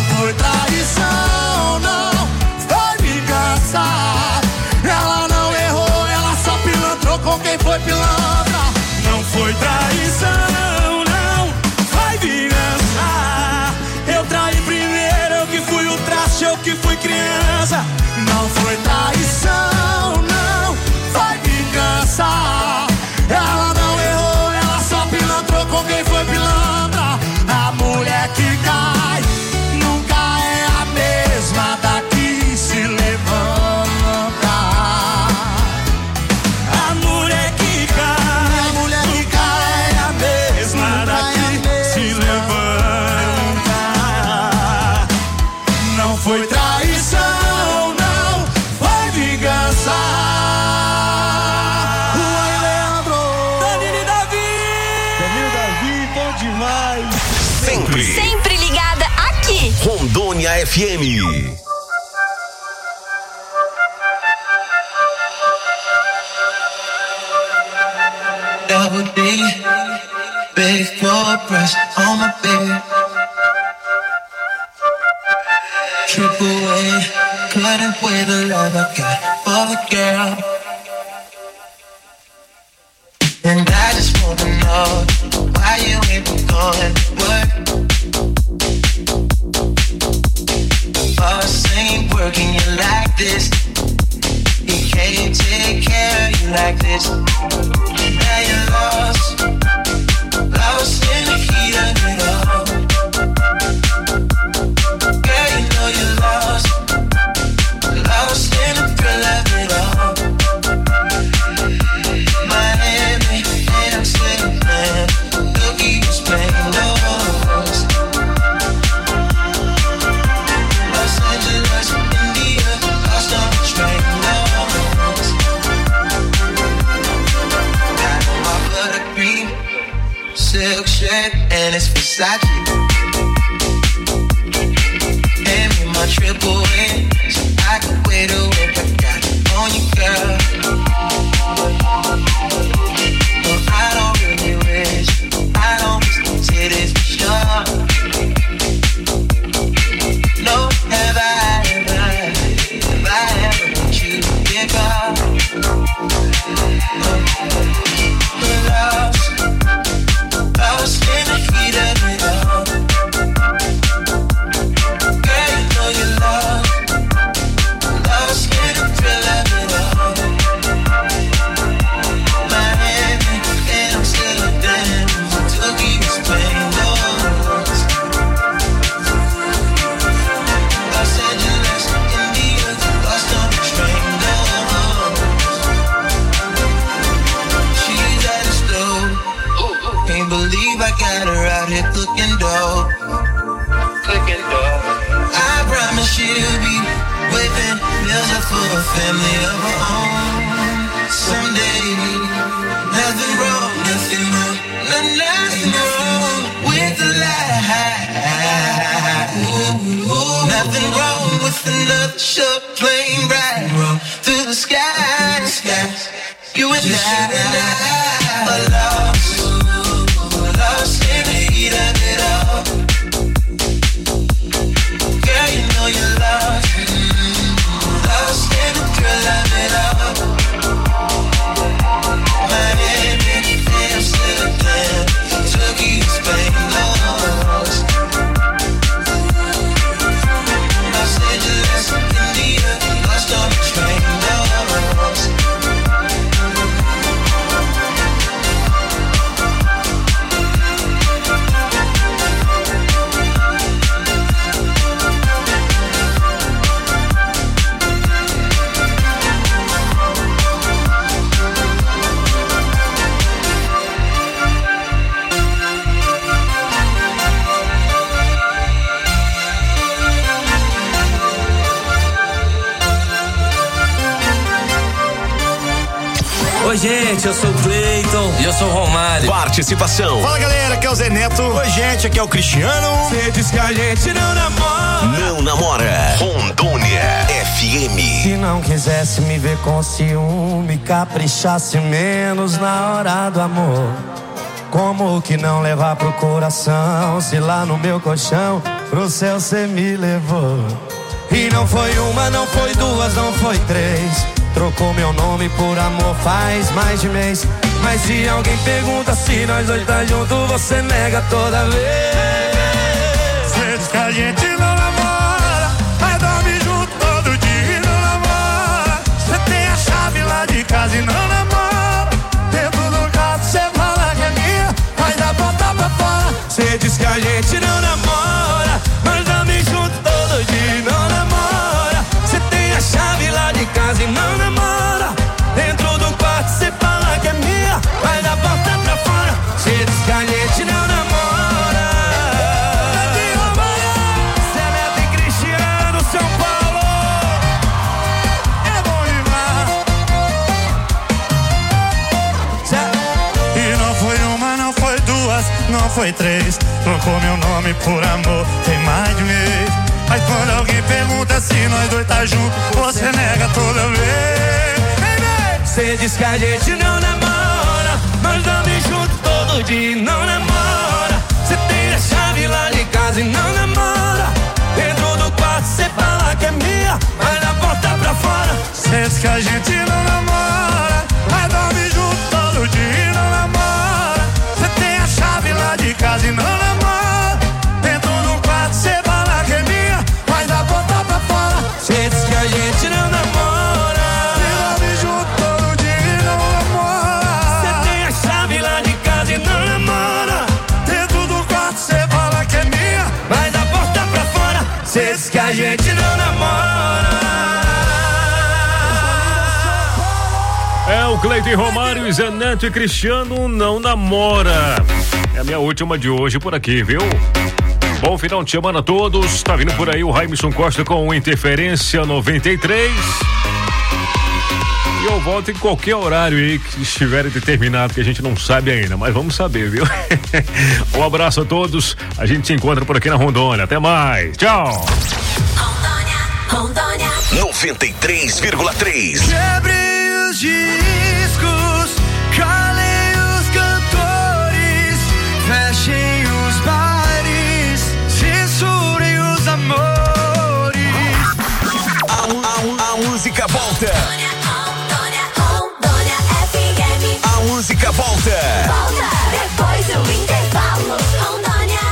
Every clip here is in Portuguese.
Não foi traição, não foi vingança. Ela não errou, ela só pilantrou com quem foi pilantra. Não foi traição, não foi vingança. Eu traí primeiro, eu que fui o traste, eu que fui criança. Não foi traição, não foi vingança. Ela não errou, ela só pilantrou com quem foi pilantra. A mulher que cai nunca é a mesma da que se levanta. A mulher que cai é a mesma da que se levanta. Não foi traição, não foi vingança. Oi, Leandro, Danilo Davi, bom demais. Sempre ligada aqui. Rondônia FM. Double D, big floor press on my bed. Triple A, couldn't weigh the love I got for the girl. And I just wanna know why you ain't been going to work. Boss ain't working you like this. He can't take care of you like this. Now you're lost in the heat of it all. Girl, you know you're lost in the thrill of it all. Miami, Amsterdam, Tokyo, Spain, Los Angeles, India, lost on the train, got my buttercream silk shirt and it's Versace. Hand me my triple A so I can wear the work I got on you, girl. No, I don't really wish I don't miss the titties for sure. No, have I ever let you get off? Lost in the heat of it all. Girl, you know you're lost in the thrill of it all. Miami, Amsterdam, Tokyo, Spain, Los Angeles, India, lost on the train, she's at the stove. Can't believe I got her out here cooking dough. I promise she'll be whipping meals up for a family of her own someday. Nothing wrong with the lie. Nothing wrong with another short plane ride through the sky. You and I are lost in the heat of it all. Girl, you know you're lost in the thrill of it all. Miami, Amsterdam, Tokyo, Spain, Los Angeles, India, lost on the train, Oi, gente, eu sou o Cleiton. E eu sou o Romário. Participação. Fala, galera, aqui é o Zé Neto. Oi, gente, aqui é o Cristiano. Cê diz que a gente não namora. Não namora. Rondônia FM. Se não quisesse me ver com ciúme, caprichasse menos na hora do amor. Como que não levar pro coração, se lá no meu colchão pro céu cê me levou. E não foi uma, não foi duas, não foi três. Trocou meu nome por amor faz mais de mês. Mas se alguém pergunta se nós dois tá junto, você nega toda vez. Cê diz que a gente não namora, mas dorme junto todo dia e não namora. Cê tem a chave lá de casa e não namora. Dentro do quarto cê fala que é minha, mas dá porta pra fora. Cê diz que a gente não namora, mas dorme junto todo dia e não namora. Cê tem a chave lá de casa e não namora. Dentro do quarto cê fala que é minha, mas dá porta pra fora. Cê diz que a gente não namora. Cê Neto e Cristiano, São Paulo. É bom demais. E não foi uma, não foi duas, não foi três. Trocou meu nome por amor, tem mais de mês. Mas quando alguém pergunta se nós dois tá junto, você nega toda vez. Cê diz que a gente não namora, mas dorme junto todo dia e não namora. Cê tem a chave lá de casa e não namora. Dentro do quarto cê fala que é minha, mas na porta pra fora. Cê diz que a gente não namora, mas dorme junto todo dia e não namora. Cê tem a chave lá de casa e não namora. Dentro do quarto cê fala que é minha, mas na porta pra fora. Cê diz que a gente não namora. Cê diz que a gente não namora. É o Cleiton Romário e Zé Neto e Cristiano não namora. É a minha última de hoje por aqui, viu? Bom final de semana a todos. Tá vindo por aí o Raimson Costa com Interferência 93. E eu volto em qualquer horário aí que estiver determinado, que a gente não sabe ainda, mas vamos saber, viu? Um abraço a todos. A gente se encontra por aqui na Rondônia. Até mais. Tchau. Rondônia 93,3. Quebre os discos, calem os cantores, fechem os bares, censurem os amores. A música volta. A música volta. Volta depois do intervalo. Rondônia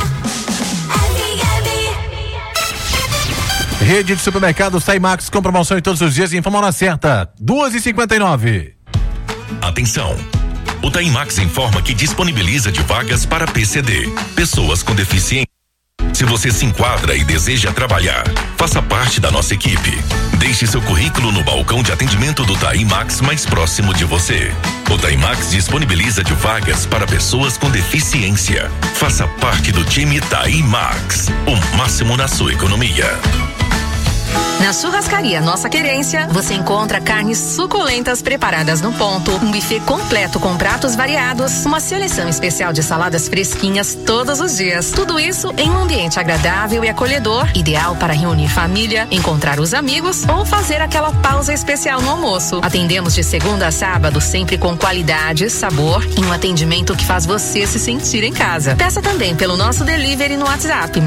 FM. Rede de supermercados Taimax com promoção em todos os dias. Informa a hora certa, 2h59. Atenção. O Taimax informa que disponibiliza de vagas para PCD, pessoas com deficiência. Se você se enquadra e deseja trabalhar, faça parte da nossa equipe. Deixe seu currículo no balcão de atendimento do Taimax mais próximo de você. O Taimax disponibiliza de vagas para pessoas com deficiência. Faça parte do time Taimax, o máximo na sua economia. Na Churrascaria Nossa Querência, você encontra carnes suculentas preparadas no ponto, um buffet completo com pratos variados, uma seleção especial de saladas fresquinhas todos os dias. Tudo isso em um ambiente agradável e acolhedor, ideal para reunir família, encontrar os amigos ou fazer aquela pausa especial no almoço. Atendemos de segunda a sábado, sempre com qualidade, sabor e um atendimento que faz você se sentir em casa. Peça também pelo nosso delivery no WhatsApp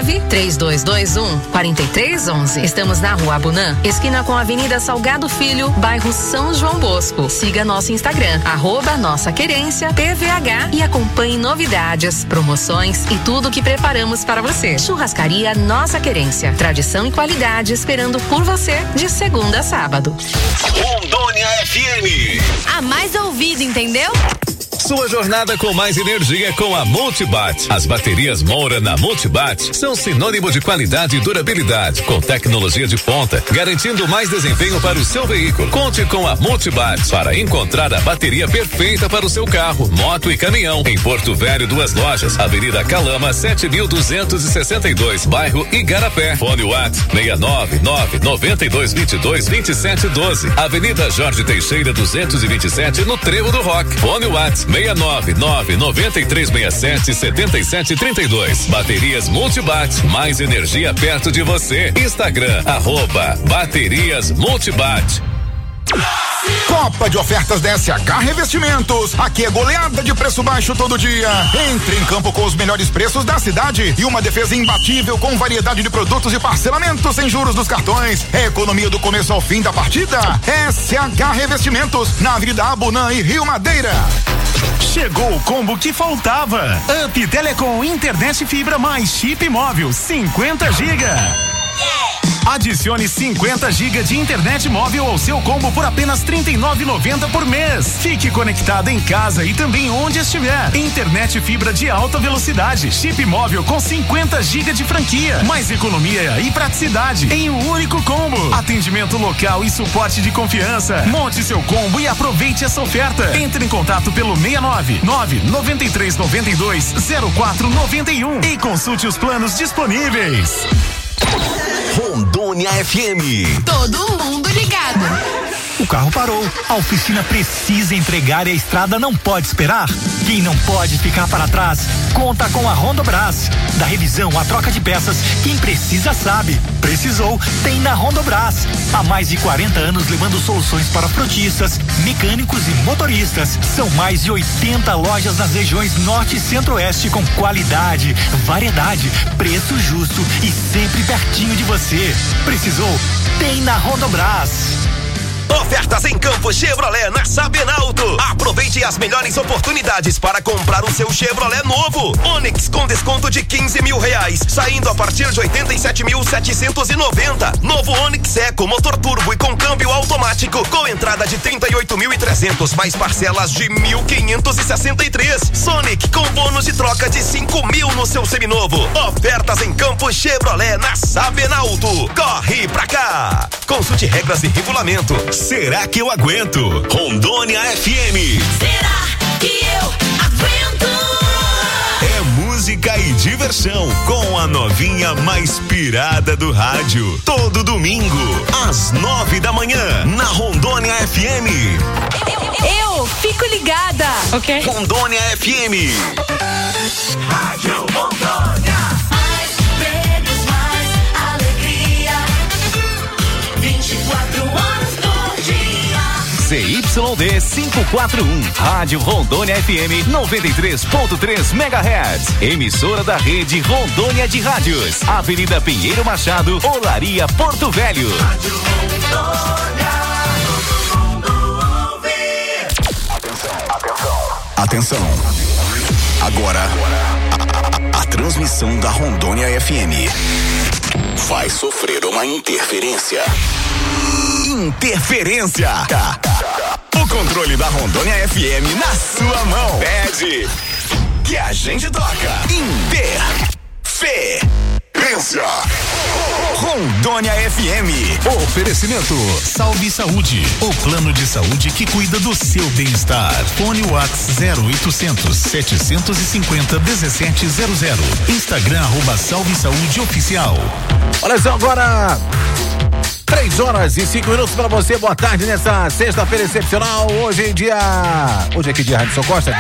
69-3221-4311. Estamos na Rua Abunã, esquina com a Avenida Salgado Filho, bairro São João Bosco. Siga nosso Instagram, @NossaQuerência_PVH e acompanhe novidades, promoções e tudo que preparamos para você. Churrascaria Nossa Querência, tradição e qualidade esperando por você de segunda a sábado. Rondônia FM. A mais ouvida, entendeu? Sua jornada com mais energia com a Multibat. As baterias Moura na Multibat são sinônimo de qualidade e durabilidade, com tecnologia de ponta, garantindo mais desempenho para o seu veículo. Conte com a Multibat para encontrar a bateria perfeita para o seu carro, moto e caminhão. Em Porto Velho, 2 lojas, Avenida Calama, 7262, bairro Igarapé. Fone WhatsApp 699-9222-2712. Avenida Jorge Teixeira, 227, no Trevo do Rock. Fone WhatsApp 699-9367-7732. Baterias Multibat, mais energia perto de você. Instagram, @Baterias Multibat. Copa de ofertas da SH Revestimentos. Aqui é goleada de preço baixo todo dia. Entre em campo com os melhores preços da cidade e uma defesa imbatível com variedade de produtos e parcelamento sem juros dos cartões. É economia do começo ao fim da partida. SH Revestimentos, na Avenida Abunã e Rio Madeira. Chegou o combo que faltava. Up Telecom Internet Fibra mais chip móvel 50 GB. Adicione 50 GB de internet móvel ao seu combo por apenas R$ 39,90 por mês. Fique conectado em casa e também onde estiver. Internet fibra de alta velocidade, chip móvel com 50 GB de franquia, mais economia e praticidade em um único combo. Atendimento local e suporte de confiança. Monte seu combo e aproveite essa oferta. Entre em contato pelo 69 993 92 0491 e consulte os planos disponíveis. Rondônia FM. Todo mundo ligado. O carro parou, a oficina precisa entregar e a estrada não pode esperar. Quem não pode ficar para trás, conta com a Rondobras. Da revisão à troca de peças, quem precisa sabe. Precisou, tem na Rondobras. Há mais de 40 anos levando soluções para frotistas, mecânicos e motoristas. São mais de 80 lojas nas regiões Norte e Centro-Oeste com qualidade, variedade, preço justo e sempre pertinho de você. Precisou, tem na Rondobras. Ofertas em Campo Chevrolet na Sabenalto. Aproveite as melhores oportunidades para comprar o seu Chevrolet novo. Onix com desconto de R$15 mil, saindo a partir de 87.790. Novo Onix Eco, motor turbo e com câmbio automático, com entrada de 38.300 mais parcelas de 1.563. Sonic com bônus de troca de 5 mil no seu seminovo. Ofertas em Campo Chevrolet na Sabenalto. Corre pra cá. Consulte regras e regulamento. Será que eu aguento? Rondônia FM. Será que eu aguento? É música e diversão com a novinha mais pirada do rádio. Todo domingo, às 9 da manhã, na Rondônia FM. Eu fico ligada. Ok. Rondônia FM. Rádio Rondônia. Mais prêmios, mais alegria. 24 horas por dia. ZYD 541, Rádio Rondônia FM 93.3 MHz. Emissora da rede Rondônia de Rádios. Avenida Pinheiro Machado, Olaria, Porto Velho. Rádio Rondônia, todo mundo ouve. Atenção. Agora, a transmissão da Rondônia FM vai sofrer uma interferência. O controle da Rondônia FM na sua mão. Pede que a gente toca. Interferência. Rondônia FM. Oferecimento Salve Saúde, o plano de saúde que cuida do seu bem-estar. Fone WhatsApp 0800 750 1700. Instagram @Salve Saúde Oficial. Olha só, agora 3 horas e 5 minutos para você. Boa tarde nessa sexta-feira excepcional. Hoje é que dia, Radisson Costa?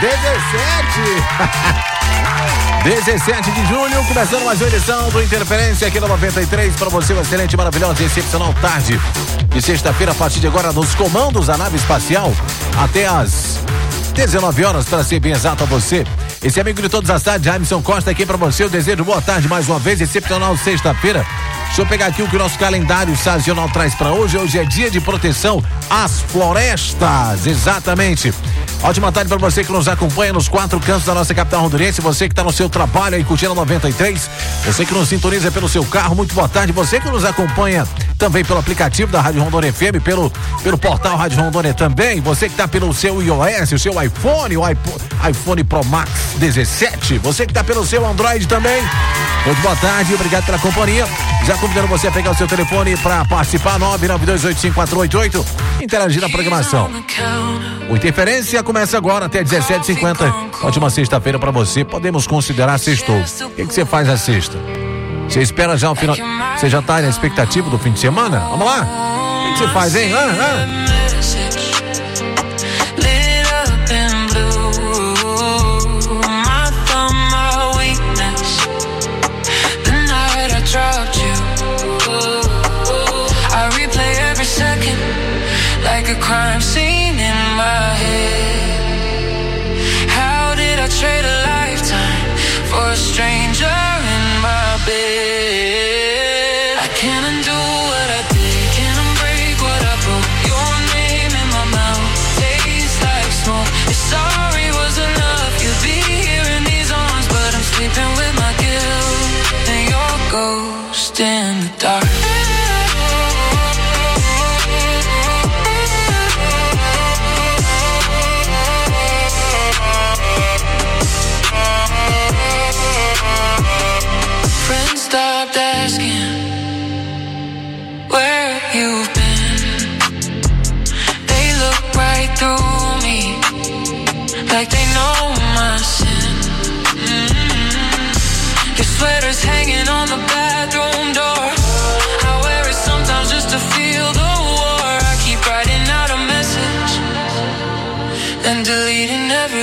17 de julho, começando mais uma edição do Interferência aqui na 93. Para você, uma excelente, maravilhosa e excepcional tarde de sexta-feira, a partir de agora, nos comandos da nave espacial, até às 19 horas, para ser bem exato a você. Esse amigo de todas as tardes, Radisson Costa, aqui para você. Eu desejo boa tarde mais uma vez, excepcional sexta-feira. Deixa eu pegar aqui o que o nosso calendário sazonal traz para hoje. Hoje é dia de proteção às florestas, exatamente. Ótima tarde para você que nos acompanha nos 4 cantos da nossa capital rondoniense. Você que está no seu trabalho aí curtindo a 93. Você que nos sintoniza pelo seu carro, muito boa tarde. Você que nos acompanha também pelo aplicativo da Rádio Rondônia FM, pelo portal Rádio Rondônia também. Você que está pelo seu iOS, o seu iPhone, o iPhone Pro Max 17. Você que está pelo seu Android também. Muito boa tarde e obrigado pela companhia. Já convidando você a pegar o seu telefone para participar, 992854488, interagir na programação. O Interferência começa agora até 17h50. Ótima sexta-feira para você. Podemos considerar sextou. O que você faz na sexta? Você espera já o final? Você já tá na expectativa do fim de semana? Vamos lá? O que você faz, hein? Like a crime scene. can't undo what I did, can't unbreak what I broke. Your name in my mouth tastes like smoke. If sorry was enough, you'd be here in these arms, but I'm sleeping with my guilt and your ghost in the dark. Friends stopped asking where you've been. They look right through me like they know my sin. Your sweater's hanging on the bathroom door. I wear it sometimes just to feel the war. I keep writing out a message, then deleting every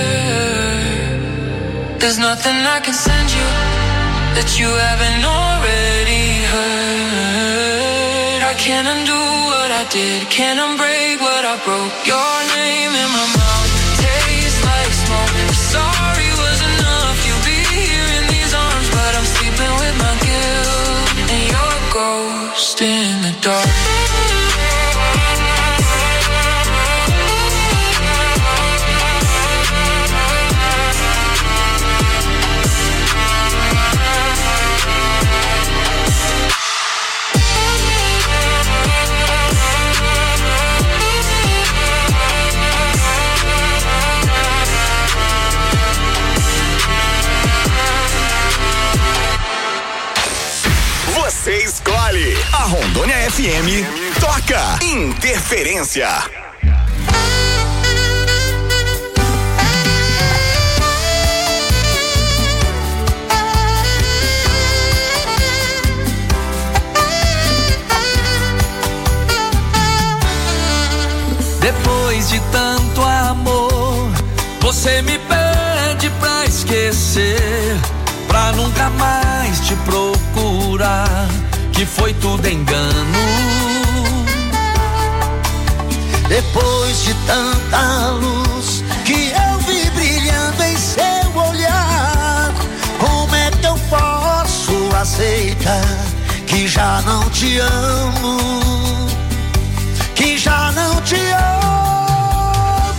word. There's nothing I can send you that you haven't already heard. I can't undo what I did, can't unbreak what I broke. Your name in my mouth tastes like smoke. If sorry was enough, you'll be here in these arms, but I'm sleeping with my guilt and your ghost in the dark. Você escolhe. A Rondônia FM toca Interferência. Depois de tanto amor, você me pede pra esquecer, pra nunca mais te procurar, que foi tudo engano. Depois de tanta luz que eu vi brilhando em seu olhar, como é que eu posso aceitar que já não te amo, que já não te amo?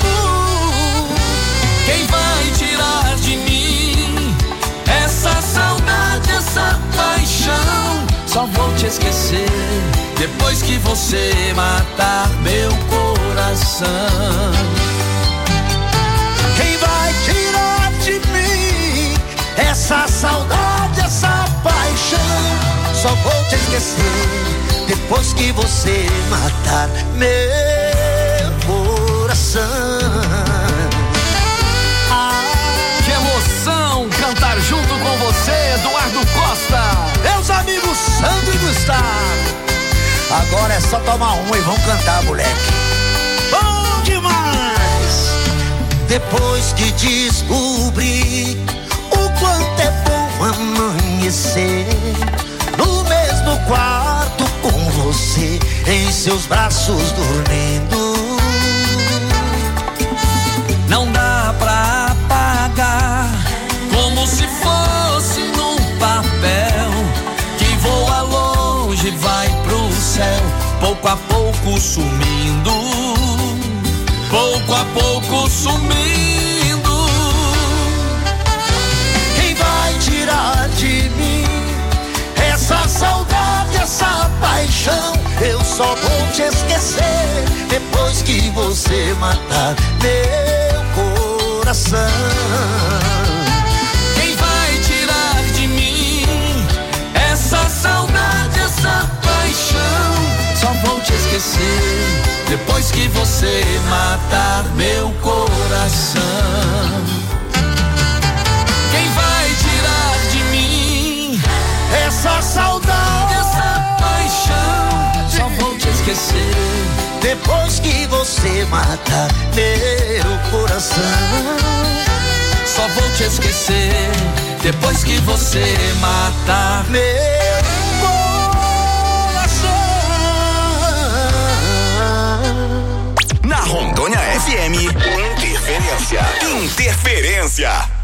Quem vai tirar de mim essa saudade, essa paixão? Só vou te esquecer depois que você matar meu coração. Quem vai tirar de mim essa saudade, essa paixão? Só vou te esquecer depois que você matar meu coração. Que emoção cantar junto com você, Eduardo Costa. Meus amigos Sandro e Gustavo, agora é só tomar uma e vão cantar, moleque. Bom demais! Depois que descobri o quanto é bom amanhecer no mesmo quarto com você em seus braços dormindo, não dá pra apagar, como se fosse num papel que voa longe e vai pro céu, pouco a pouco sumindo, pouco a pouco sumindo. Quem vai tirar de mim essa saudade, essa paixão? Eu só vou te esquecer depois que você matar meu coração. Quem vai tirar de mim essa saudade, essa paixão? Só vou te esquecer depois que você matar meu coração. Quem vai tirar de mim essa saudade, essa paixão? Só vou te esquecer depois que você matar meu coração. Só vou te esquecer depois que você matar meu coração. Na Rondônia FM, Interferência. Interferência.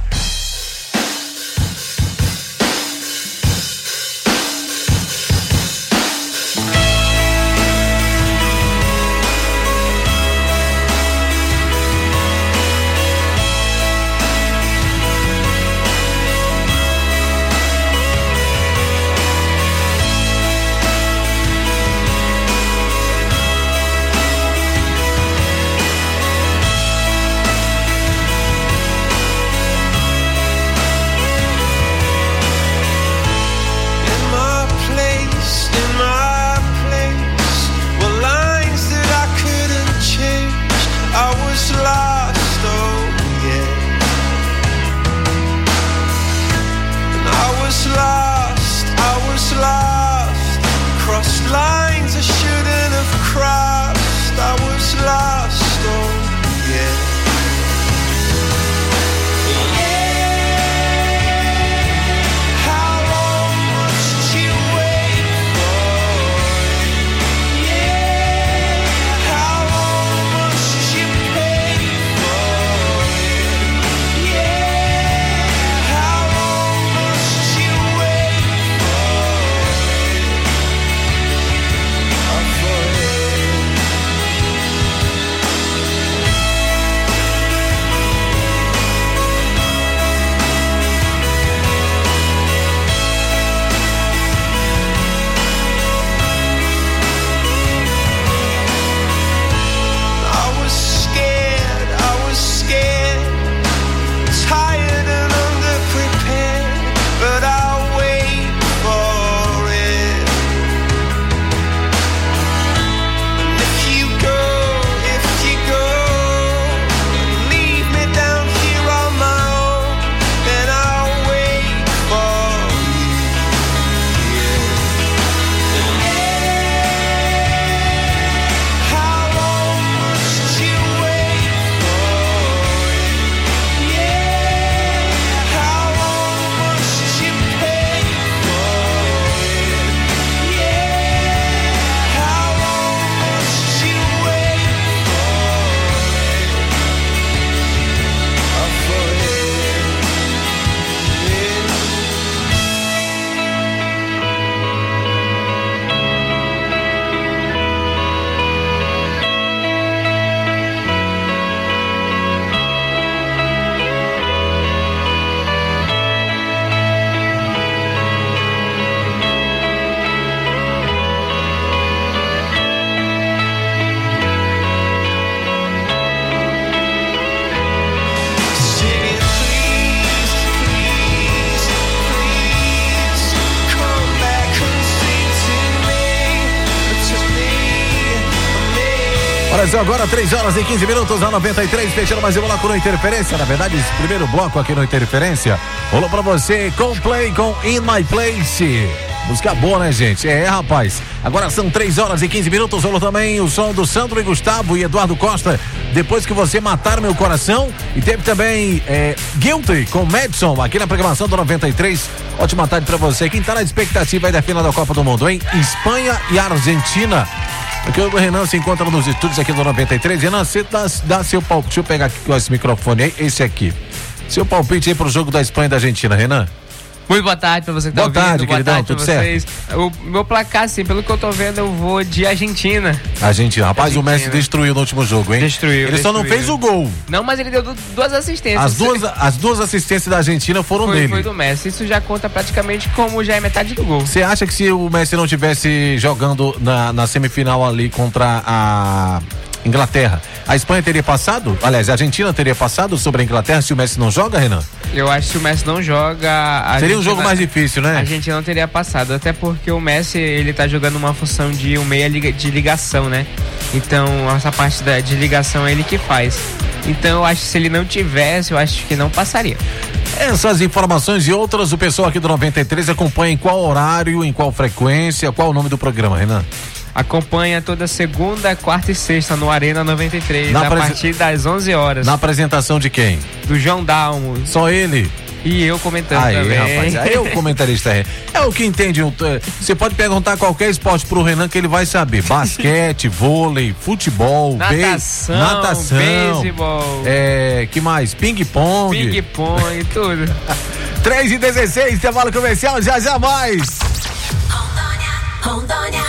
Olha só, agora 3 horas e 15 minutos na 93, fechando mais um bloco no Interferência. Na verdade, esse primeiro bloco aqui no Interferência rolou pra você Coldplay com In My Place. Música boa, né, gente? Rapaz. Agora são 3 horas e 15 minutos. Rolou também o som do Sandro e Gustavo e Eduardo Costa, Depois que Você Matar Meu Coração. E teve também Guilty com Madison aqui na programação do 93. Ótima tarde pra você. Quem tá na expectativa aí da final da Copa do Mundo, hein? Espanha e Argentina. Aqui o Renan se encontra nos estúdios aqui do 93. Renan, você dá seu palpite. Deixa eu pegar aqui com esse microfone aí, esse aqui. Seu palpite aí pro jogo da Espanha e da Argentina, Renan. Muito boa tarde pra você que tá ouvindo. Boa tarde, queridão, tudo certo? O meu placar, assim, pelo que eu tô vendo, eu vou de Argentina. Argentina, rapaz, o Messi destruiu no último jogo, hein? Ele só não fez o gol. Não, mas ele deu 2 assistências. As duas assistências da Argentina foram dele. Foi do Messi, isso já conta praticamente como já é metade do gol. Você acha que se o Messi não tivesse jogando na semifinal ali contra a Inglaterra, a Espanha teria passado? Aliás, a Argentina teria passado sobre a Inglaterra se o Messi não joga, Renan? Eu acho que se o Messi não joga... Seria um jogo mais difícil, né? A gente não teria passado, até porque o Messi, ele tá jogando uma função de um meia de ligação, né? Então, essa parte de ligação é ele que faz. Então, eu acho que se ele não tivesse, eu acho que não passaria. Essas informações e outras, o pessoal aqui do 93 acompanha em qual horário, em qual frequência, qual o nome do programa, Renan? Acompanha toda segunda, quarta e sexta no Arena 93, a partir das 11 horas. Na apresentação de quem? Do João Dalmo. Só ele? E eu comentando também. Rapaz, aí o comentarista é o que entende. Você pode perguntar qualquer esporte pro Renan que ele vai saber. Basquete, vôlei, futebol, natação, beisebol. Que mais? Ping-pong. Ping-pong, tudo. 3h16, intervalo comercial, já mais. Rondônia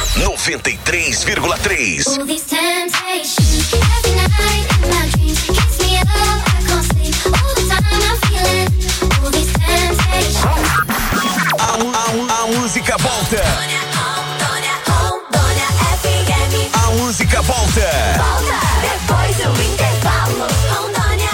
93,3. A música volta. A música volta. Depois do intervalo. Rondônia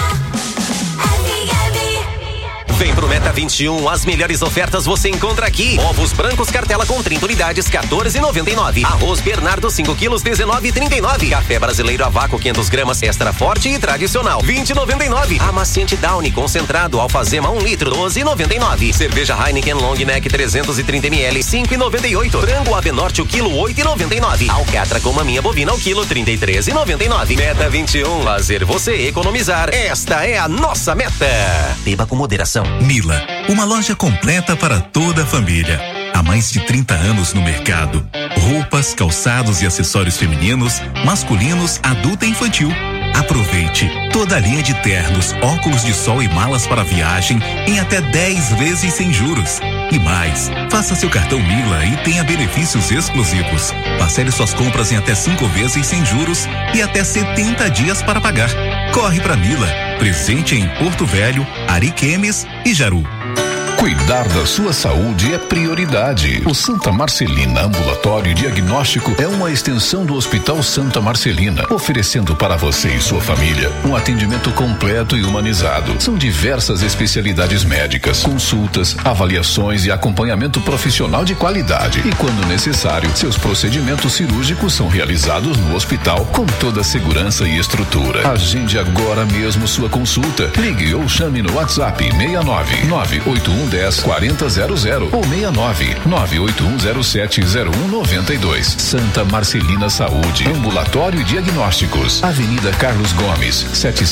FM. Vem pro Meta 21, as melhores ofertas você encontra aqui. Ovos brancos cartela com 30 unidades, 14,99. Arroz Bernardo 5 quilos, 19,39. Café brasileiro a vácuo 500 gramas, extra forte e tradicional, 20,99. Amaciante Downy concentrado, alfazema 1 litro, 12,99. Cerveja Heineken Long Neck 330 ml, 5,98. Frango Avenorte o quilo, 8,99. Alcatra com maminha bovina o quilo, 33,99. Meta 21, fazer você economizar. Esta é a nossa meta. Beba com moderação. Mila, uma loja completa para toda a família. Há mais de 30 anos no mercado. Roupas, calçados e acessórios femininos, masculinos, adulto e infantil. Aproveite toda a linha de ternos, óculos de sol e malas para viagem em até 10 vezes sem juros. E mais, faça seu cartão Mila e tenha benefícios exclusivos. Parcele suas compras em até 5 vezes sem juros e até 70 dias para pagar. Corre pra Mila, presente em Porto Velho, Ariquemes e Jaru. Cuidar da sua saúde é prioridade. O Santa Marcelina Ambulatório Diagnóstico é uma extensão do Hospital Santa Marcelina, oferecendo para você e sua família um atendimento completo e humanizado. São diversas especialidades médicas, consultas, avaliações e acompanhamento profissional de qualidade. E quando necessário, seus procedimentos cirúrgicos são realizados no hospital com toda a segurança e estrutura. Agende agora mesmo sua consulta. Ligue ou chame no WhatsApp 69 981 10 4000 ou 69 98107 0192. Santa Marcelina Saúde, Ambulatório e Diagnósticos, Avenida Carlos Gomes,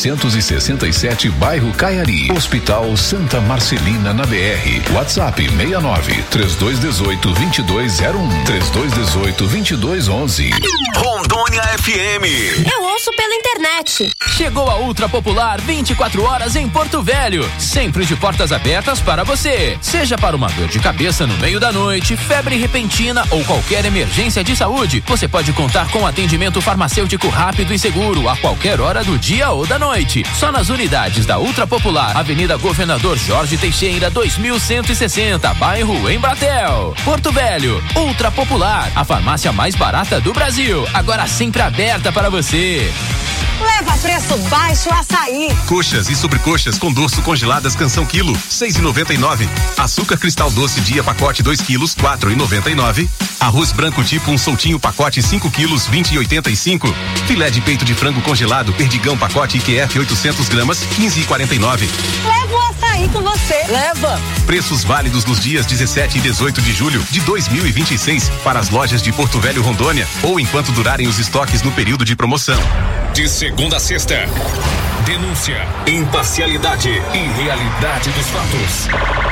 767, bairro Caiari. Hospital Santa Marcelina na BR. WhatsApp 69 3218 2201 3218 2211. Rondônia FM. Eu ouço pela internet. Chegou a Ultra Popular 24 horas em Porto Velho, sempre de portas abertas para você. Seja para uma dor de cabeça no meio da noite, febre repentina ou qualquer emergência de saúde, você pode contar com atendimento farmacêutico rápido e seguro a qualquer hora do dia ou da noite. Só nas unidades da Ultra Popular, Avenida Governador Jorge Teixeira, 2160, bairro Embratel. Porto Velho, Ultra Popular, a farmácia mais barata do Brasil, agora sempre aberta para você. Leva preço baixo açaí. Coxas e sobrecoxas com dorso congeladas canção quilo, 6,99. 4,99. Açúcar cristal doce dia pacote 2 quilos, 4,99. Arroz branco tipo um soltinho pacote 5 quilos, 20,85. Filé de peito de frango congelado Perdigão pacote IQF 800 gramas, 15,49. Leva o açaí com você. Leva. Preços válidos nos dias 17 e 18 de julho de 2026 para as lojas de Porto Velho, Rondônia, ou enquanto durarem os estoques no período de promoção. De segunda a sexta, denúncia, imparcialidade e realidade dos fatos.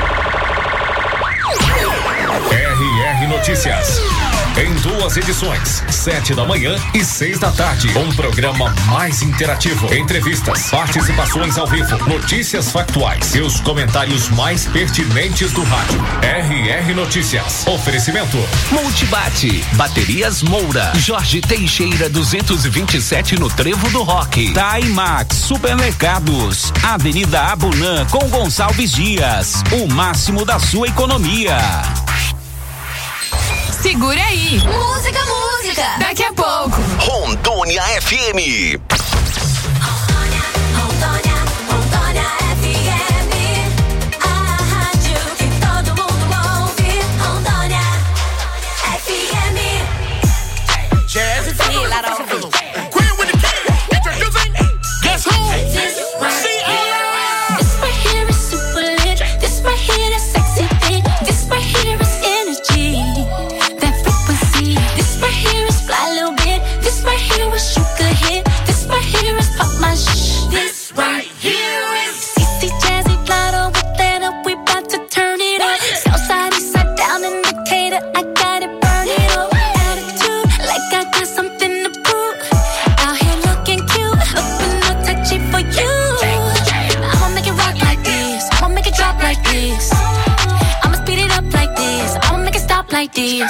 RR Notícias. Em 2 edições, 7 da manhã e 6 da tarde. Um programa mais interativo. Entrevistas, participações ao vivo, notícias factuais e os comentários mais pertinentes do rádio. RR Notícias. Oferecimento. Multibate. Baterias Moura. Jorge Teixeira 227 no Trevo do Rock. Taimax Supermercados. Avenida Abunã com Gonçalves Dias. O máximo da sua economia. Segura aí. Música. Daqui a pouco. Rondônia FM. Rondônia FM, a rádio que todo mundo ouve. Rondônia FM. Jazzy Queen with the king. Introducing. Guess who? This right here is super lit. This right here is sexy thing. This right here is energy. That frequency. This right here is fly a little bit. This right here is you could hit. This right here is pop my shh. This right here is CC Jazzy Lotto. Whip that up, we bout to turn it up. Southside, east side, down indicator. I got it, burn it up. Attitude, like I got something to prove. Out here looking cute, looking no touchy for you. I'ma make it rock like this. I'ma make it drop like this. I'ma speed it up like this. I'ma make it stop like this.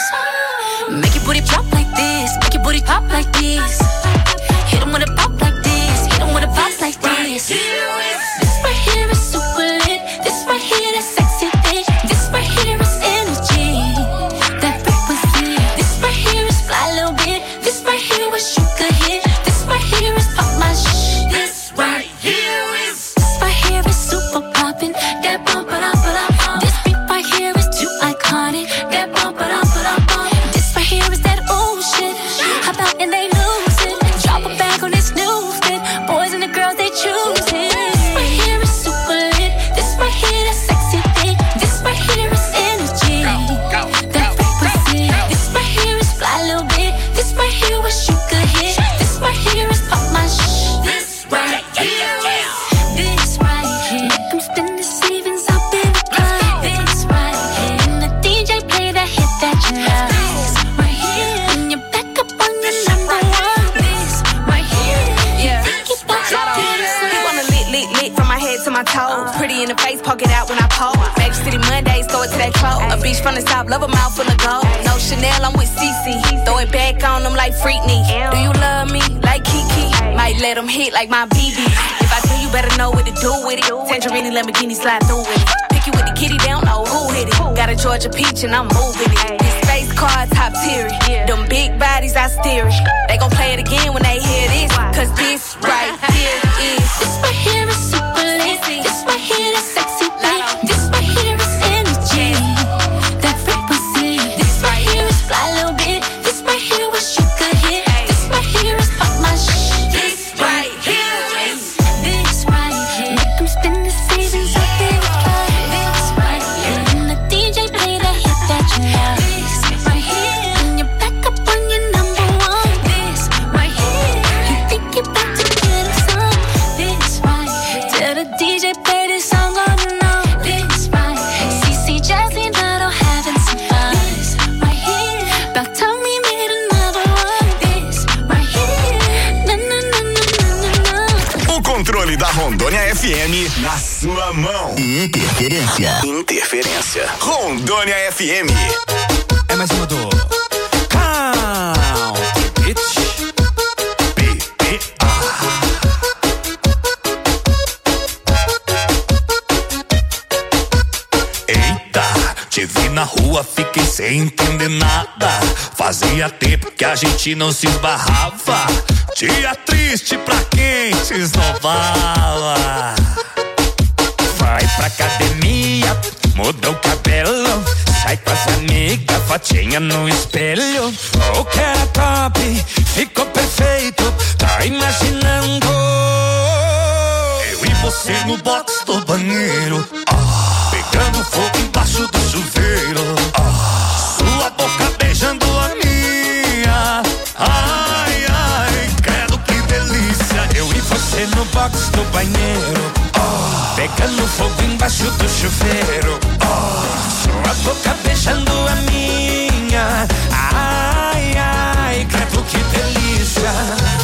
Make your booty drop like this. Make your booty pop like this. Hit 'em with a pop like this. Hit 'em with a pop like this. This right here is super lit. This right here is sexy thing. This right here is energy. That frequency. This right here is fly a little bit. This right here is you could hit. This right here is pop my shh. This right here is. This right here is super poppin'. That bump it up, it up. This beat right here is too iconic. That bump it up, it up. This right here is that old shit. How about and they lose it? Drop a bag on this new fit. Boys and the girls they choose it. This right here is super lit. This right here is sexy thing. This right here is energy. That frequency. This right here is fly a little bit. This right here is you could hit. This right here is pop my shh. This right here is. This right here. Make 'em spend the savings up in the club. This right here. And the DJ play that hit that you love. This right here. And you back up on your number one. This right here. Yeah. Keep on He wanna lit from my head to my toes. Pretty in the face, poke it out when I pose. Magic City Mondays, throw it to that clothes. A bitch from the south, love a mouth full of gold. No Chanel, I'm with CC. Throw it back on them like Freakney. Do you love me like Kiki? Might let them hit like my BB. If I tell you, better know what to do with it. Tangerine Lamborghini slide through with it. Pick you with the kitty, they don't know who hit it. Got a Georgia peach and I'm moving it. This space car top tier. Them big bodies, I steer it. They gon' play it again when they hear this. Cause this right here is. This right here is super lit. This right here is sexy thing. This right here is energy. That frequency. This right here is fly a little bit. This right here is you could hit. This right here is pop my shh. This right here is. This right here. Make 'em spend the savings up in the club. This right here. And the DJ play that hit that you love. This right here. And you back up on your number one. This right here. You think you're about to get some. This right here. Tell the DJ play this song on and on. This right here. CC Jazzy Lotto having some fun. This right here. About time we made another one. This right here. Na na na na na na. O controle da Rondônia FM na sua mão. Interferência. Rondônia FM. É mais uma do Count Bitch BBA. Eita, te vi na rua, fiquei sem entender nada. Fazia tempo que a gente não se esbarrava. Dia triste pra quem se esnobava. Vai pra academia, muda o cabelo, sai com as amigas, fotinha no espelho. O que era top, ficou perfeito, tá imaginando? Eu e você no box do banheiro, pegando fogo embaixo do chuveiro, sua boca beijando a minha. Ai, ai, credo que delícia. Eu e você no box do banheiro, pegando fogo embaixo do chuveiro, sua boca beijando a minha. Ai, ai, credo que delícia.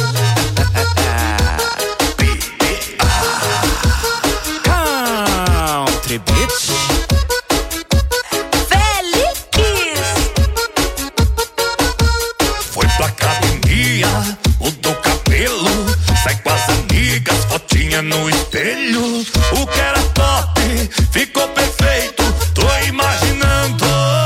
Country Beach. Felix. Foi pra academia, mudou o cabelo, sai com as amigas, fotinha no espelho. O que era top, ficou perfeito, tô imaginando.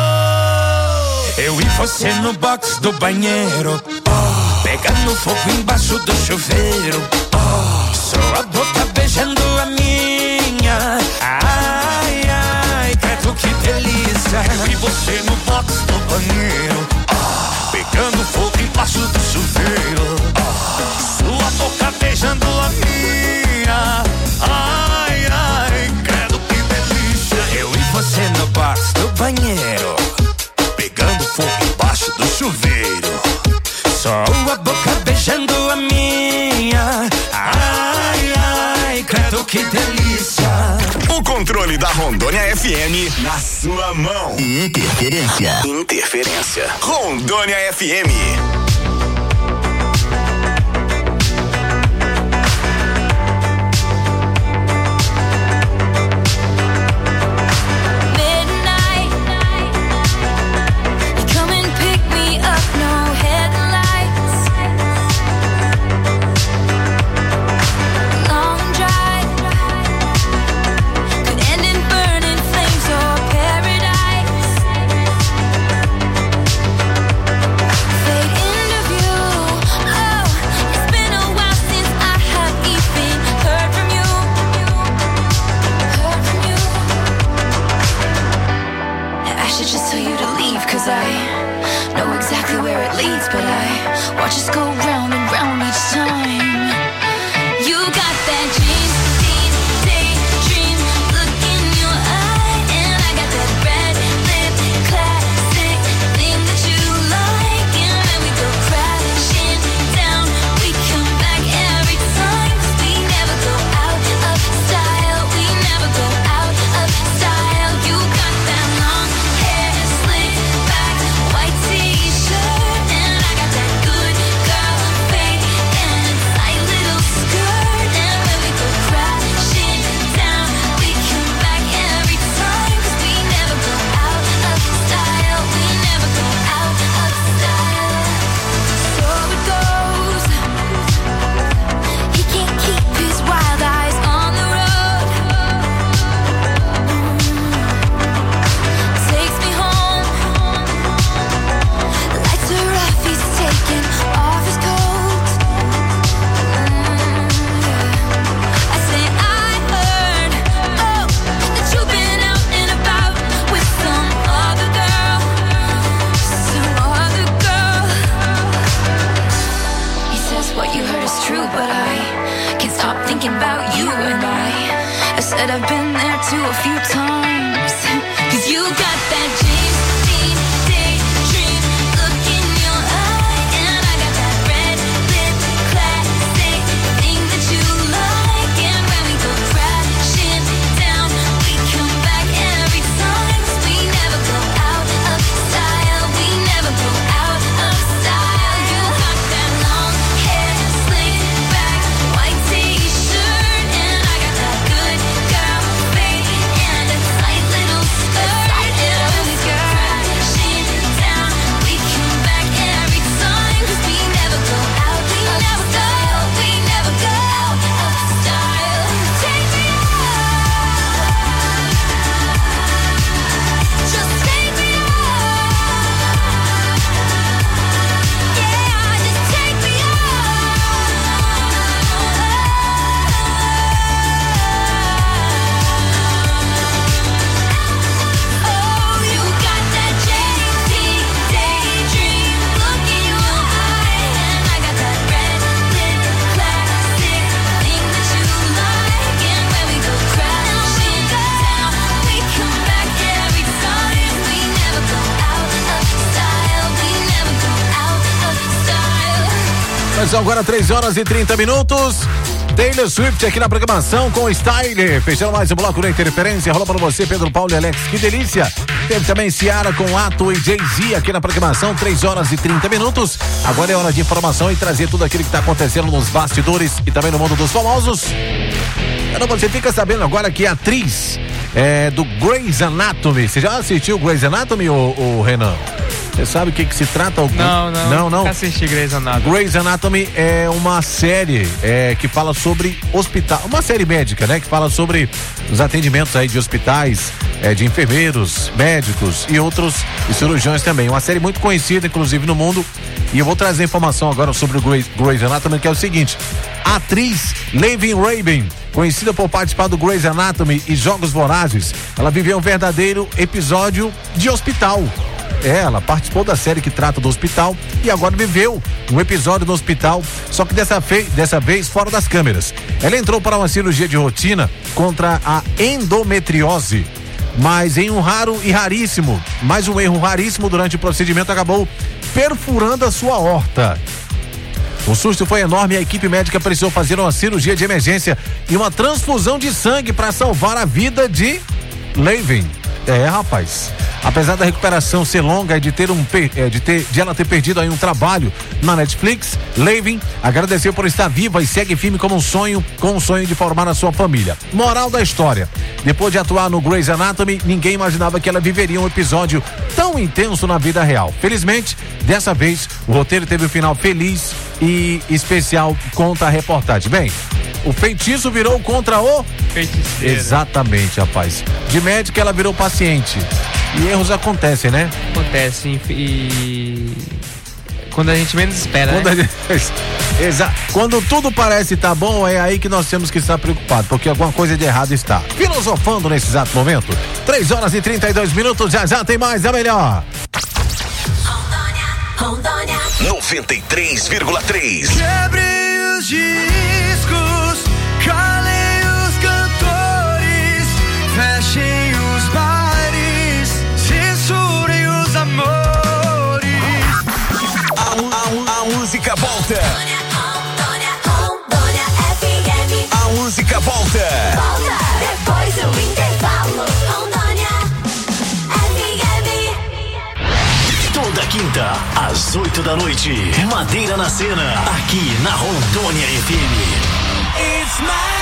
Eu e você no box do banheiro, pegando fogo embaixo do chuveiro, sua boca beijando a minha. Ai, ai, credo que delícia. Eu e você no box do banheiro, pegando fogo embaixo do chuveiro, sua boca beijando a minha. Ai, ai, credo que delícia. Eu e você no box do banheiro, pegando fogo embaixo do chuveiro, só a boca beijando a minha. Ai, ai, credo que delícia. O controle da Rondônia FM na sua mão. Interferência. Interferência. Rondônia FM. Watch us go round and round each time. You got that daydream look in your eye, and I got that red lip classic thing that you like. And when we go crashing down, we come back every time. 'Cause we never go out of style. We never go out of style. You got that long hair slicked back, white t-shirt, and I got that good girl fade and tight little skirt. And when we go crashing down, we come back every time. 'Cause we never go out of style. We never go out of style. So it goes. He can't keep his wild eyes on the road. Takes me home. Lights are off, he's taking off his coat. I say I heard, oh, that you've been out and about with some other girl. Some other girl. He says what you heard is true, but I can't stop thinking about you. And I said I've been there too a few times. 'Cause you got that daydream look in your eye, and I got that red lip classic thing that you like. And when we go crashing down, we come back every time. 'Cause we never go out of style. We never go out of style. You got that long hair slicked back, white t-shirt, and I got that good girl fade and a Olha só, agora 3h30. Taylor Swift aqui na programação com Style. Fechando mais um bloco da Interferência. Rola para você, Pedro Paulo e Alex. Que delícia. Teve também Ciara com Ato e Jay-Z aqui na programação. 3h30. Agora é hora de informação e trazer tudo aquilo que está acontecendo nos bastidores e também no mundo dos famosos. Então você fica sabendo agora que a atriz do Grey's Anatomy. Você já assistiu Grey's Anatomy, o Renan? Você sabe o que se trata? Não. Nunca assisti Grey's Anatomy. Grey's Anatomy é uma série que fala sobre hospital, uma série médica, né? Que fala sobre os atendimentos aí de hospitais, de enfermeiros, médicos e outros cirurgiões também. Uma série muito conhecida, inclusive, no mundo. E eu vou trazer informação agora sobre o Grey's Anatomy, que é o seguinte: a atriz Lavin Rabin, conhecida por participar do Grey's Anatomy e Jogos Vorazes, ela viveu um verdadeiro episódio de hospital. Ela participou da série que trata do hospital e agora viveu um episódio no hospital, só que dessa vez fora das câmeras. Ela entrou para uma cirurgia de rotina contra a endometriose, mas em um erro raríssimo durante o procedimento acabou perfurando a sua aorta. O susto foi enorme e a equipe médica precisou fazer uma cirurgia de emergência e uma transfusão de sangue para salvar a vida de Lavin. Rapaz. Apesar da recuperação ser longa e de ela ter perdido aí um trabalho na Netflix, Lavin agradeceu por estar viva e segue firme com um sonho de formar a sua família. Moral da história: depois de atuar no Grey's Anatomy, ninguém imaginava que ela viveria um episódio tão intenso na vida real. Felizmente, dessa vez, o roteiro teve um final feliz e especial, conta a reportagem. Bem, o feitiço virou contra o feiticeiro. Exatamente, rapaz. De médica ela virou paciente. E erros acontecem, né? Acontecem e quando a gente menos espera, né? Quando tudo parece estar bom, é aí que nós temos que estar preocupados, porque alguma coisa de errado está. Filosofando nesse exato momento. 3h32, já tem mais, é melhor. Rondônia 93,3. Quebre os discos, calem os cantores, fechem os bares, censurem os amores. A música volta. Rondônia FM. A música volta. Depois do intervalo. Rondônia FM. Toda quinta, às 8h, Madeira na Cena, aqui na Rondônia FM. It's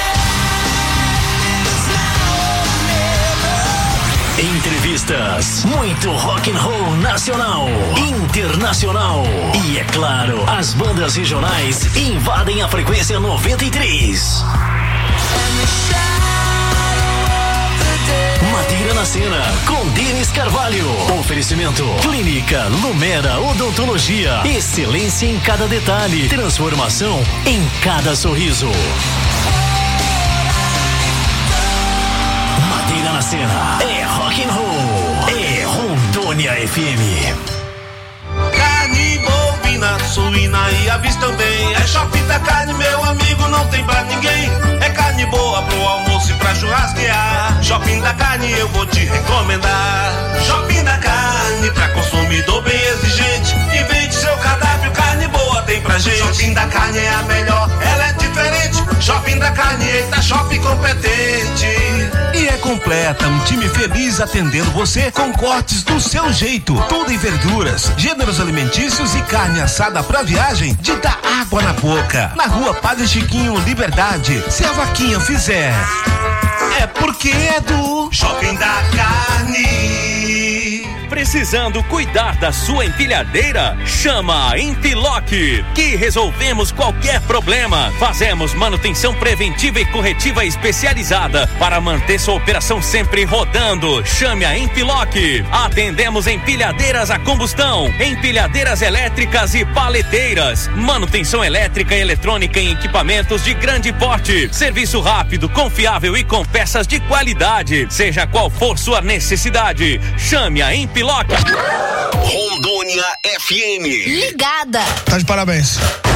Entrevistas, muito rock and roll nacional, internacional e, é claro, as bandas regionais invadem a frequência 93. Madeira na Cena, com Denis Carvalho. Oferecimento Clínica Lumera Odontologia. Excelência em cada detalhe. Transformação em cada sorriso. Madeira na Cena é rock and roll. É Rondônia FM. Carne bovina, suína e aves também. É Shopping da Carne, meu amigo, não tem pra ninguém. É carne boa pro almoço e pra churrasquear. Shopping da Carne eu vou te recomendar. Shopping da Carne, pra consumidor bem exigente. Invente seu cardápio, carne boa tem pra gente. Shopping da Carne é a melhor, ela é diferente. Shopping da Carne, eita, shopping competente. E é completa, um time feliz atendendo você com cortes do seu jeito. Tudo em verduras, gêneros alimentícios e carne assada pra viagem de dar água na boca. Na rua Padre Chiquinho, Liberdade. Se a vaquinha fizer, é porque é do Shopping da Carne. Precisando cuidar da sua empilhadeira? Chama a Empiloc, que resolvemos qualquer problema. Fazemos manutenção preventiva e corretiva especializada para manter sua operação sempre rodando. Chame a Empiloc. Atendemos empilhadeiras a combustão, empilhadeiras elétricas e paleteiras, manutenção elétrica e eletrônica em equipamentos de grande porte. Serviço rápido, confiável e com peças de qualidade. Seja qual for sua necessidade, chame a Empiloc. Rondônia FM. Ligada. Tá de parabéns.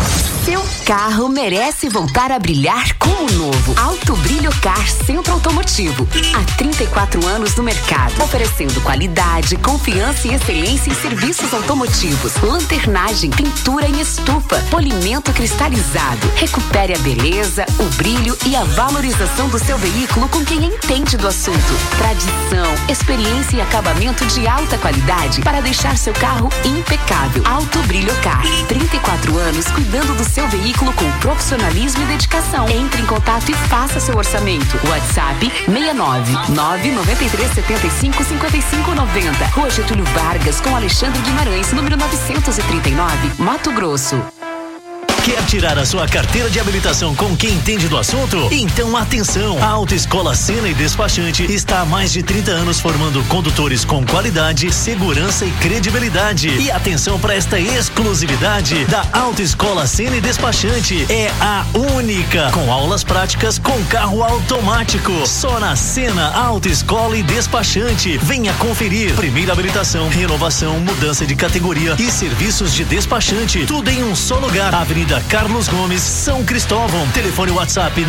Seu carro merece voltar a brilhar como novo. Alto Brilho Car Centro Automotivo. Há 34 anos no mercado, oferecendo qualidade, confiança e excelência em serviços automotivos. Lanternagem, pintura em estufa, polimento cristalizado. Recupere a beleza, o brilho e a valorização do seu veículo com quem entende do assunto. Tradição, experiência e acabamento de alta qualidade para deixar seu carro impecável. Alto Brilho Car. 34 anos cuidando do seu veículo com profissionalismo e dedicação. Entre em contato e faça seu orçamento. WhatsApp 69993755590. Rua Getúlio Vargas com Alexandre Guimarães, número 939, Mato Grosso. Quer tirar a sua carteira de habilitação com quem entende do assunto? Então atenção! A Autoescola Sena e Despachante está há mais de 30 anos formando condutores com qualidade, segurança e credibilidade. E atenção para esta exclusividade da Autoescola Sena e Despachante. É a única com aulas práticas com carro automático. Só na Sena Autoescola e Despachante. Venha conferir. Primeira habilitação, renovação, mudança de categoria e serviços de despachante. Tudo em um só lugar. Avenida Carlos Gomes, São Cristóvão. Telefone WhatsApp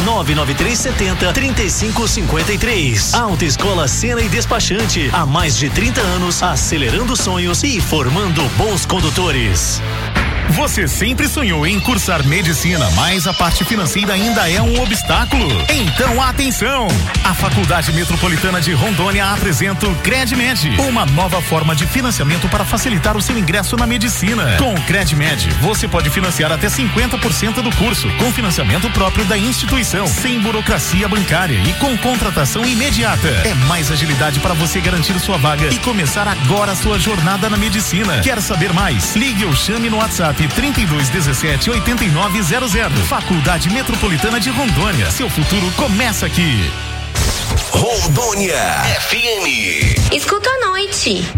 99370-3553. Autoescola Sena e Despachante. Há mais de 30 anos, acelerando sonhos e formando bons condutores. Você sempre sonhou em cursar medicina, mas a parte financeira ainda é um obstáculo? Então atenção! A Faculdade Metropolitana de Rondônia apresenta o CredMed, uma nova forma de financiamento para facilitar o seu ingresso na medicina. Com o CredMed, você pode financiar até 50% do curso, com financiamento próprio da instituição, sem burocracia bancária e com contratação imediata. É mais agilidade para você garantir sua vaga e começar agora a sua jornada na medicina. Quer saber mais? Ligue ou chame no WhatsApp 3217-8900. Faculdade Metropolitana de Rondônia. Seu futuro começa aqui. Rondônia FM. Escuta à noite.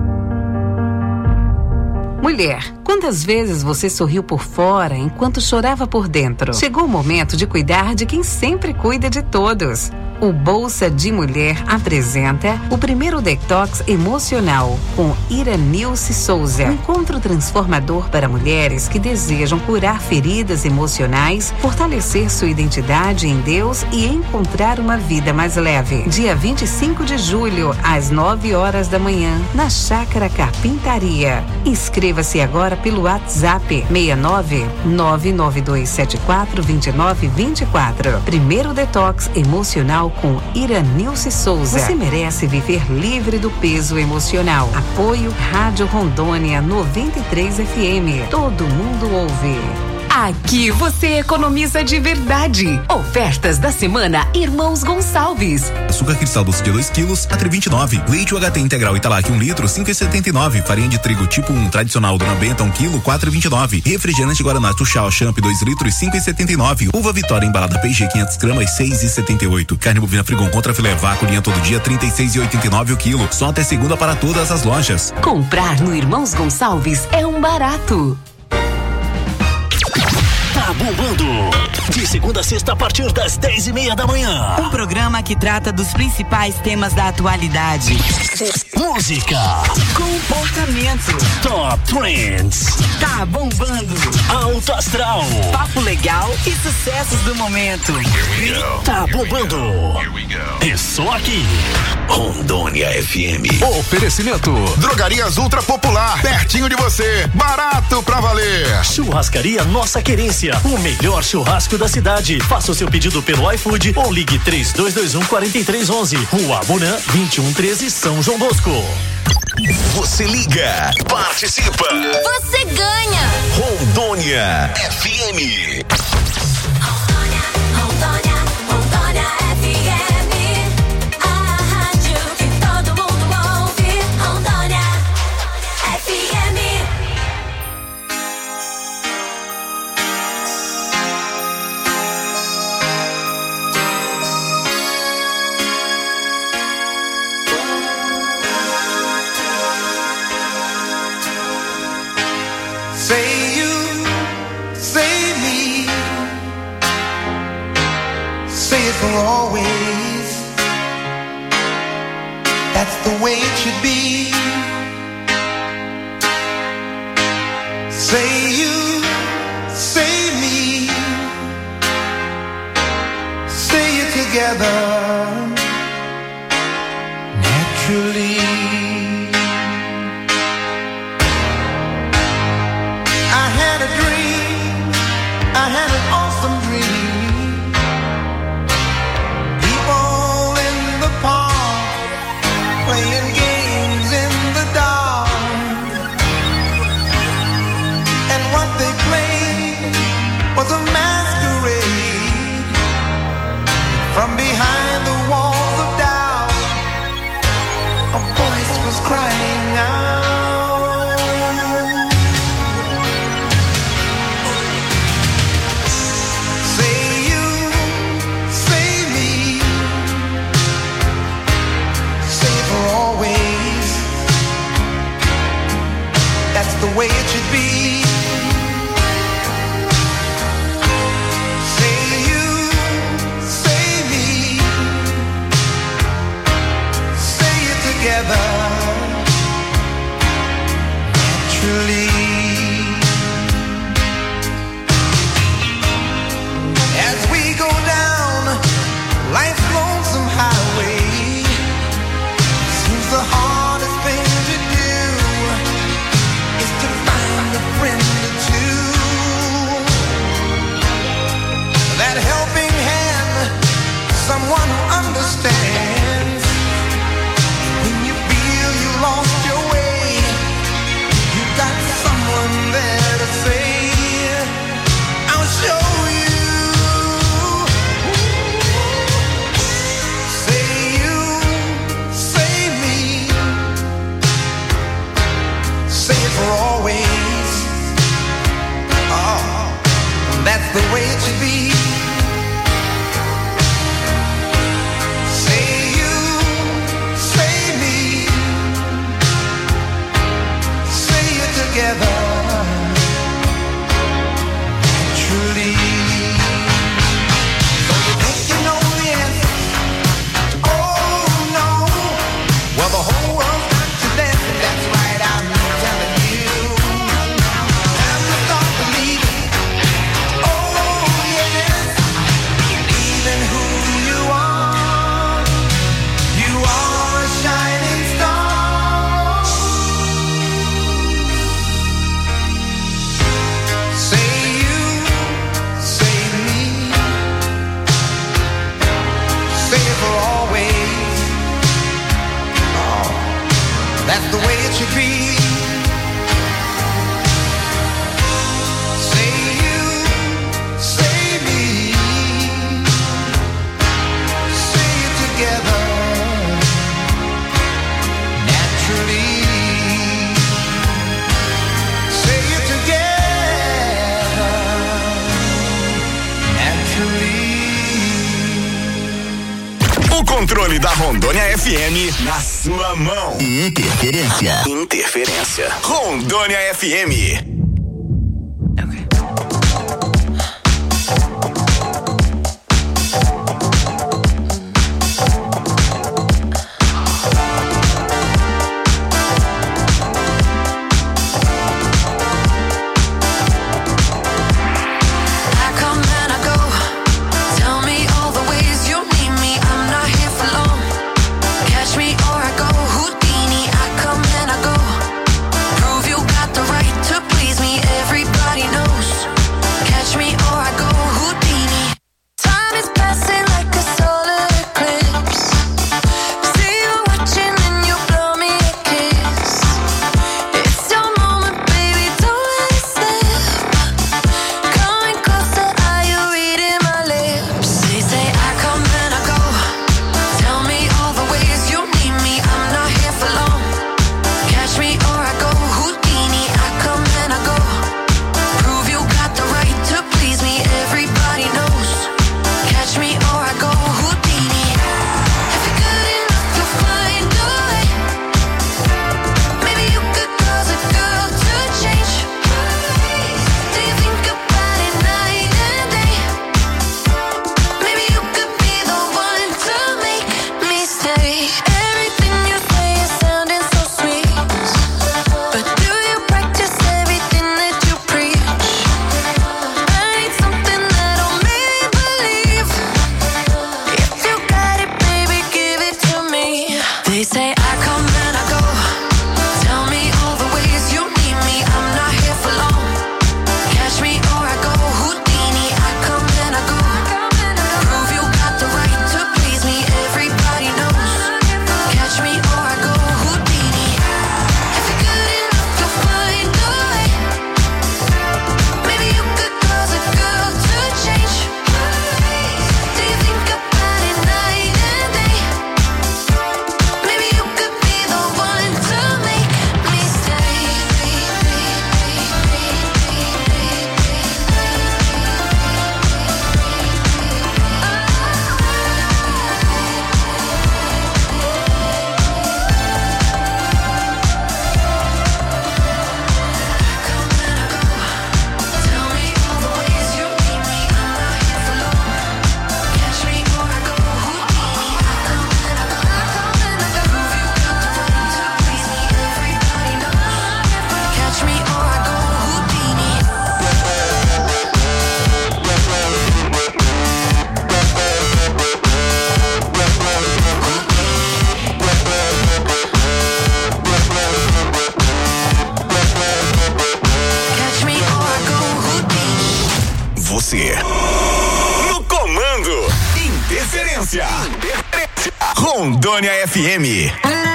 Mulher, quantas vezes você sorriu por fora enquanto chorava por dentro? Chegou o momento de cuidar de quem sempre cuida de todos. O Bolsa de Mulher apresenta o primeiro detox emocional com Iranilce Souza. Um encontro transformador para mulheres que desejam curar feridas emocionais, fortalecer sua identidade em Deus e encontrar uma vida mais leve. Dia 25 de julho, às 9 horas da manhã, na Chácara Carpintaria. Inscreva-se agora pelo WhatsApp 69-99274-2924. Primeiro detox emocional com Iranilce Souza. Você merece viver livre do peso emocional. Apoio Rádio Rondônia 93 FM. Todo mundo ouve. Aqui você economiza de verdade. Ofertas da semana Irmãos Gonçalves. Açúcar cristal doce de 2 quilos a 3,29. Leite UHT integral Italac 1 litro 5,79. Farinha de trigo tipo 1 tradicional Dona Benta 1 quilo 4,29. Refrigerante Guaraná Tuxal Champ 2 litros 5,79. Uva Vitória embalada P&G 500 gramas 6,78. Carne bovina Frigon contra filé vácuo linha todo dia 36,89 o quilo. Só até segunda para todas as lojas. Comprar no Irmãos Gonçalves é um barato. Tá bombando. De segunda a sexta a partir das 10:30 da manhã. Um programa que trata dos principais temas da atualidade. Música. Comportamento. Top Trends. Tá bombando. Alto Astral. Papo legal e sucessos do momento. Tá bombando. É só aqui. Rondônia FM. Oferecimento. Drogarias Ultra Popular. Pertinho de você. Barato pra valer. Churrascaria Nossa Querência. O melhor churrasco da cidade. Faça o seu pedido pelo iFood ou ligue 3221-4311. Rua Abunã, 2113, São João Bosco. Você liga, participa. Você ganha. Rondônia FM. Rondônia FM. A rádio que todo mundo ouve. Rondônia FM. Say you, say me, say it for always. That's the way it should be. Say you, Say me, say it together naturally. I had a dream, I had an awesome dream. People in the park playing games in the dark, and what they played was a masquerade. From behind the walls of doubt, a voice was crying out. Say you, say me, say for always. That's the way it should be. Say you, say me, say it together naturally. As we go down life's lonesome highway, seems the hardest thing to do is to find a friend or two. That helping hand, someone who understands. When you feel you lost your way, you got someone there to say, I'll show you. Say you, say me, say it for always. Oh, that's the way it should be. Say you, say me, say it together naturally. So you think you know the answer? Oh no. Well, the whole world's got to dance, and that's right, I'm telling you. Time to start believing. Oh yes, believe in who you are. You are a shining star. Say you, say me, say it for always. Oh, that's the way it should be. Say you, say me, say it together naturally. Say it together naturally. O controle da Rondônia FM na sua mão. Interferência. Interferência. Rondônia FM. I come and I go. Tell me all the ways you need me. I'm not here for long. Catch me or I go Houdini. I come and I go. Prove you got the right to please você. No comando, Interferência. Rondônia FM.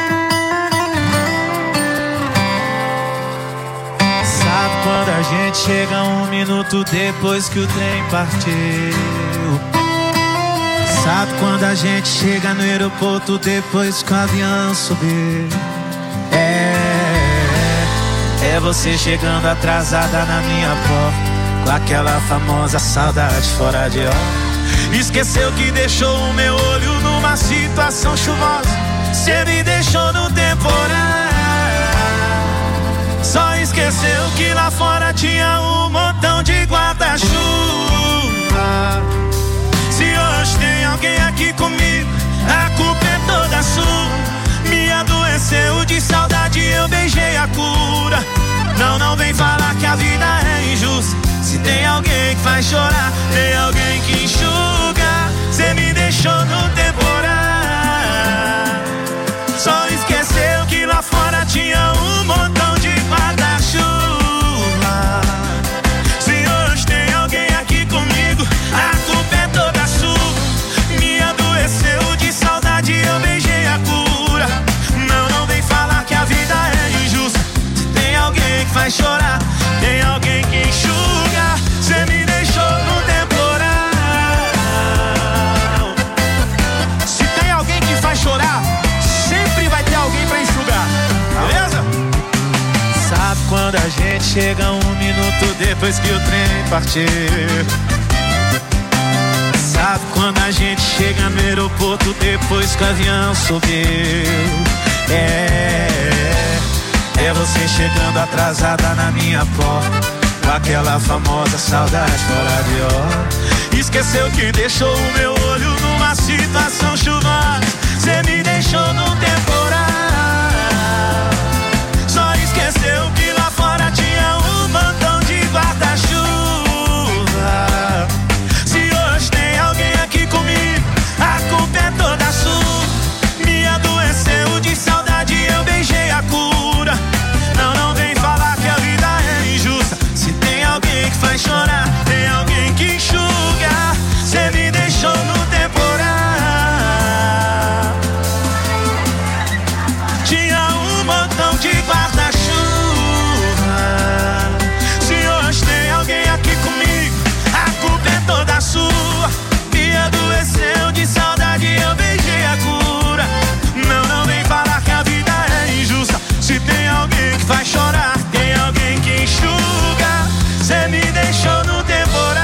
Sabe quando a gente chega 1 minuto depois que o trem partiu? Sabe quando a gente chega no aeroporto depois que o avião subiu? É você chegando atrasada na minha porta, com aquela famosa saudade fora de hora. Esqueceu que deixou o meu olho numa situação chuvosa. Cê me deixou no temporal. Só esqueceu que lá fora tinha um montão de guarda-chuva. Se hoje tem alguém aqui comigo, a culpa é toda sua. Me adoeceu de saudade, eu beijei a cura. Não vem falar que a vida é injusta. Se tem alguém que faz chorar, tem alguém que enxuga. Cê me deixou no temporal. Só esqueceu que lá fora tinha um montão de guarda-chuva. Se hoje tem alguém aqui comigo, a culpa é toda sua. Me adoeceu de saudade, eu beijei a cura. Não vem falar que a vida é injusta. Se tem alguém que faz chorar, tem alguém que enxuga. Cê me deixou no temporal. Se tem alguém que faz chorar, sempre vai ter alguém pra enxugar, beleza? Sabe quando a gente chega 1 minuto depois que o trem partiu? Sabe quando a gente chega no aeroporto depois que o avião subiu? É você chegando atrasada na minha porta, com aquela famosa saudade fora de hora. Esqueceu que deixou o meu olho numa situação chuvosa. Cê me deixou no temporal. Só esqueceu que lá fora tinha um montão de guarda-chuva. Se hoje tem alguém aqui comigo, a culpa é toda sua. Me adoeceu de saudade, eu beijei a cura. Não vem falar que a vida é injusta. Se tem alguém que faz chorar, tem alguém que enxuga. Cê me deixou no temporal. Tinha um montão de guarda-chuva. Se hoje tem alguém aqui comigo, a culpa é toda sua. Me adoeceu de saudade, eu beijei a cura. Não vem falar que a vida é injusta. Se tem alguém que faz chorar, tem alguém que enxuga. Cê me deixou no temporal.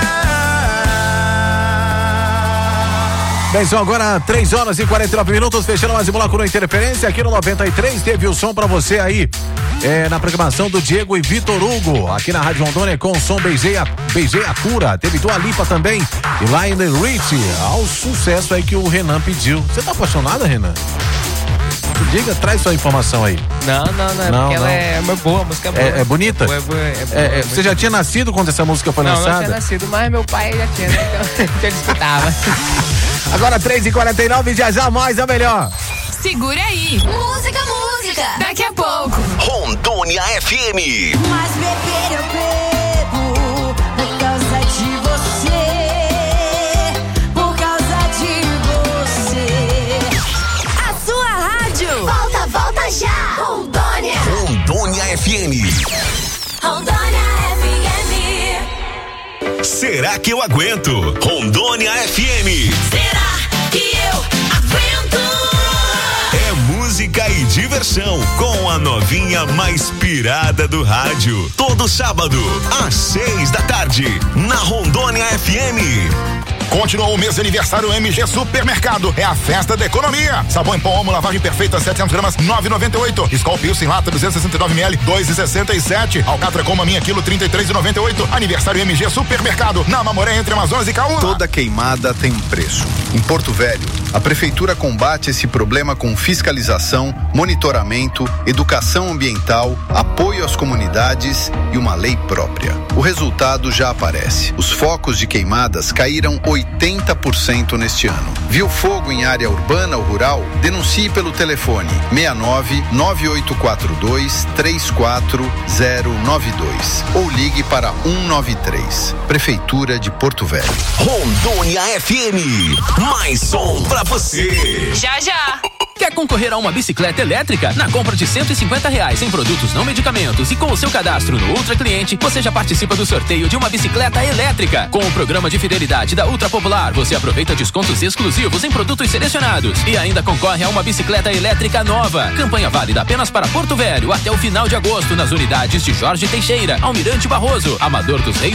Bem, são agora 3 horas e 49 minutos, fechando mais um bloco no Interferência aqui no 93. Teve o som pra você aí na programação do Diego e Vitor Hugo, aqui na Rádio Rondônia, com o som Beijei a Cura. Teve Dua Lipa também e Lionel Richie, ao sucesso aí que o Renan pediu. Você tá apaixonada, Renan? Diga, traz sua informação aí. Não, porque ela é boa, a música é boa. É bonita? Você já tinha nascido quando essa música foi lançada? Não tinha nascido, mas meu pai já tinha, né? Então ele escutava. Agora 3h49, já mais é melhor. Segura aí. Música. Daqui a pouco. Rondônia FM. Mas beber eu bebo por causa de você. Por causa de você. A sua rádio. Volta já. Rondônia. Rondônia FM. Rondônia FM. Será que eu aguento? Rondônia FM. Será que eu aguento? É música e diversão com a novinha mais pirada do rádio. Todo sábado, às 6 da tarde, na Rondônia FM. Continuou o mês de aniversário MG Supermercado. É a festa da economia. Sabão em pó Omo, lavagem perfeita, 700 gramas, 9,98. Skol Pilsen lata, 269 ml, 2,67. Alcatra com maminha, quilo, 33,98. Aniversário MG Supermercado, na Mamoré, entre Amazonas e Caúna. Toda queimada tem um preço. Em Porto Velho, A Prefeitura combate esse problema com fiscalização, monitoramento, educação ambiental, apoio às comunidades e uma lei própria. O resultado já aparece. Os focos de queimadas caíram 80% neste ano. Viu fogo em área urbana ou rural? Denuncie pelo telefone 69 9842 34092 ou ligue para 193. Prefeitura de Porto Velho. Rondônia FM, mais som pra você. Já, já. Quer concorrer a uma bicicleta elétrica? Na compra de R$150 em produtos não medicamentos e com o seu cadastro no Ultra Cliente, você já participa do sorteio de uma bicicleta elétrica. Com o programa de fidelidade da Ultra Popular, você aproveita descontos exclusivos em produtos selecionados e ainda concorre a uma bicicleta elétrica nova. Campanha válida apenas para Porto Velho até o final de agosto nas unidades de Jorge Teixeira, Almirante Barroso, Amador dos Reis